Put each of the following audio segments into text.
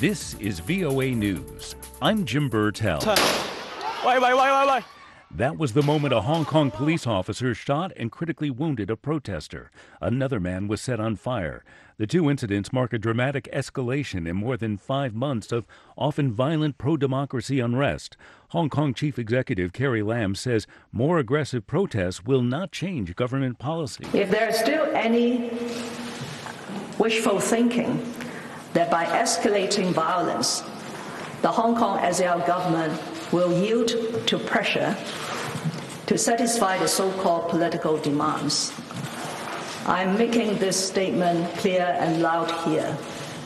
This is VOA News. I'm Jim Burtell. Wait. That was the moment a Hong Kong police officer shot and critically wounded a protester. Another man was set on fire. The two incidents mark a dramatic escalation in more than 5 months of often violent pro-democracy unrest. Hong Kong Chief Executive Carrie Lam says more aggressive protests will not change government policy. If there is still any wishful thinking that by escalating violence, the Hong Kong SAR government will yield to pressure to satisfy the so-called political demands, I'm making this statement clear and loud here.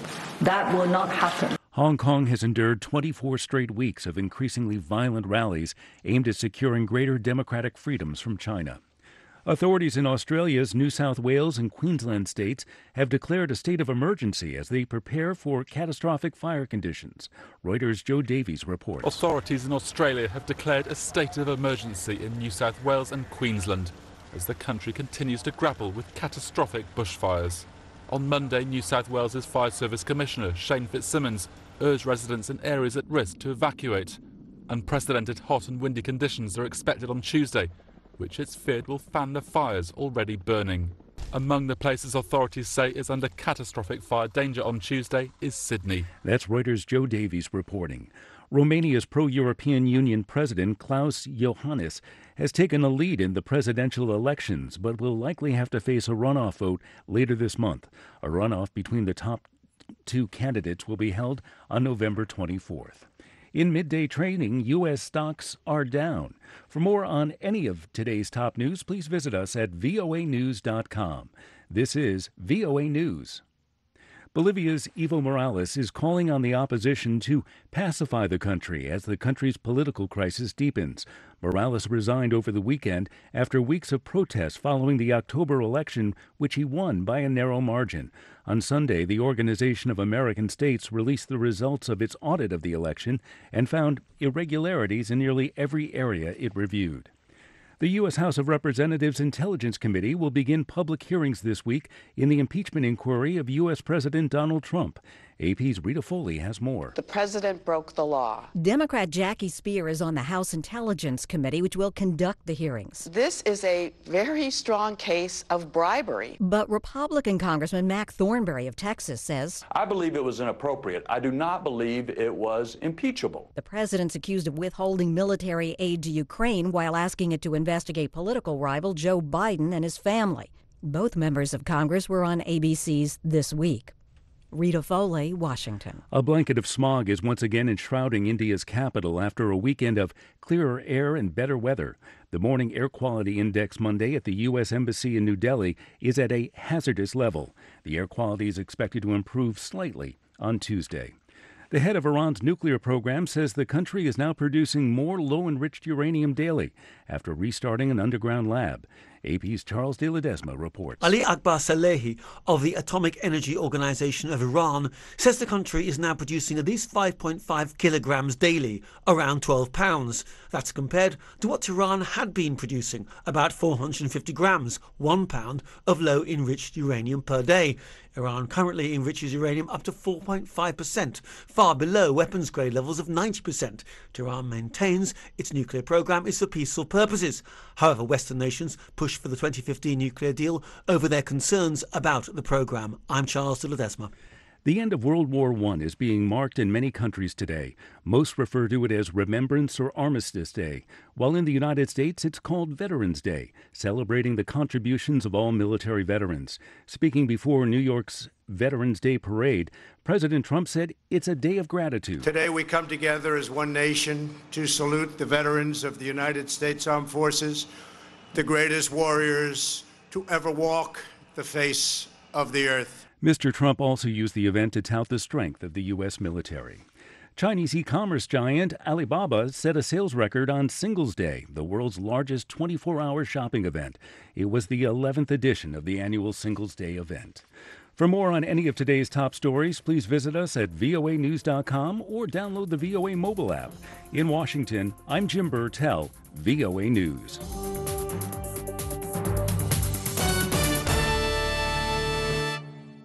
That will not happen. Hong Kong has endured 24 straight weeks of increasingly violent rallies aimed at securing greater democratic freedoms from China. Authorities in Australia's New South Wales and Queensland states have declared a state of emergency as they prepare for catastrophic fire conditions. Reuters' Joe Davies reports. Authorities in Australia have declared a state of emergency in New South Wales and Queensland as the country continues to grapple with catastrophic bushfires. On Monday, New South Wales' Fire Service Commissioner Shane Fitzsimmons urged residents in areas at risk to evacuate. Unprecedented hot and windy conditions are expected on Tuesday, which it's feared will fan the fires already burning. Among the places authorities say is under catastrophic fire danger on Tuesday is Sydney. That's Reuters' Joe Davies reporting. Romania's pro-European Union president Klaus Iohannis has taken a lead in the presidential elections, but will likely have to face a runoff vote later this month. A runoff between the top two candidates will be held on November 24th. In midday trading, U.S. stocks are down. For more on any of today's top news, please visit us at voanews.com. This is VOA News. Bolivia's Evo Morales is calling on the opposition to pacify the country as the country's political crisis deepens. Morales resigned over the weekend after weeks of protests following the October election, which he won by a narrow margin. On Sunday, the Organization of American States released the results of its audit of the election and found irregularities in nearly every area it reviewed. The U.S. House of Representatives Intelligence Committee will begin public hearings this week in the impeachment inquiry of U.S. President Donald Trump. AP's Rita Foley has more. The president broke the law. Democrat Jackie Speer is on the House Intelligence Committee, which will conduct the hearings. This is a very strong case of bribery. But Republican Congressman Mac Thornberry of Texas says, I believe it was inappropriate. I do not believe it was impeachable. The president's accused of withholding military aid to Ukraine while asking it to investigate political rival Joe Biden and his family. Both members of Congress were on ABC's This Week. Rita Foley, Washington. A blanket of smog is once again enshrouding India's capital after a weekend of clearer air and better weather. The morning air quality index Monday at the U.S. Embassy in New Delhi is at a hazardous level. The air quality is expected to improve slightly on Tuesday. The head of Iran's nuclear program says the country is now producing more low-enriched uranium daily after restarting an underground lab. AP's Charles de Ledesma reports. Ali Akbar Salehi of the Atomic Energy Organization of Iran says the country is now producing at least 5.5 kilograms daily, around 12 pounds. That's compared to what Tehran had been producing, about 450 grams, 1 pound of low-enriched uranium per day. Iran currently enriches uranium up to 4.5%, far below weapons-grade levels of 90%. Tehran maintains its nuclear program is for peaceful purposes. However, Western nations push for the 2015 nuclear deal over their concerns about the program. I'm Charles de Ledesma. The end of World War I is being marked in many countries today. Most refer to it as Remembrance or Armistice Day, while in the United States it's called Veterans Day, celebrating the contributions of all military veterans. Speaking before New York's Veterans Day parade, President Trump said it's a day of gratitude. Today we come together as one nation to salute the veterans of the United States Armed Forces, the greatest warriors to ever walk the face of the earth. Mr. Trump also used the event to tout the strength of the U.S. military. Chinese e-commerce giant Alibaba set a sales record on Singles Day, the world's largest 24-hour shopping event. It was the 11th edition of the annual Singles Day event. For more on any of today's top stories, please visit us at voanews.com or download the VOA mobile app. In Washington, I'm Jim Burtell, VOA News.